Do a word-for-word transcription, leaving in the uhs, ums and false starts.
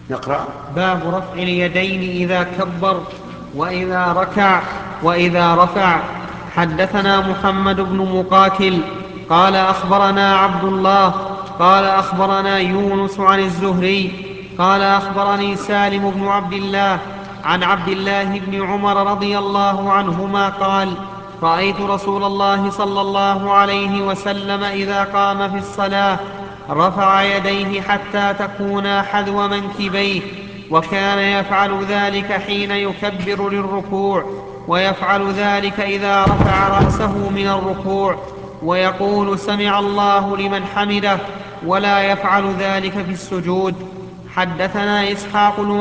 نقرأ. باب رفع اليدين إذا كبر وإذا ركع وإذا رفع. حدثنا محمد بن مقاتل قال أخبرنا عبد الله قال أخبرنا يونس عن الزهري قال أخبرني سالم بن عبد الله عن عبد الله بن عمر رضي الله عنهما قال: رأيت رسول الله صلى الله عليه وسلم إذا قام في الصلاة رفع يديه حتى تكونا حذو منكبيه، وكان يفعل ذلك حين يكبر للركوع، ويفعل ذلك إذا رفع رأسه من الركوع، ويقول: سمع الله لمن حمده، ولا يفعل ذلك في السجود. حدثنا إسحاق